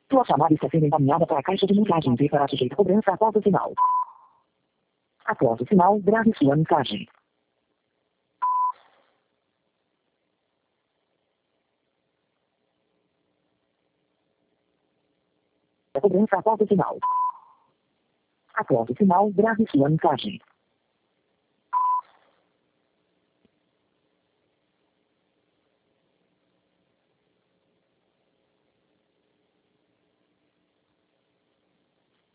Sua chamada está sendo encaminhada para a caixa de mensagens e será sujeita a cobrança após o sinal. Após o sinal, grave sua mensagem. A cobrança após o sinal. Após o sinal, grave sua mensagem.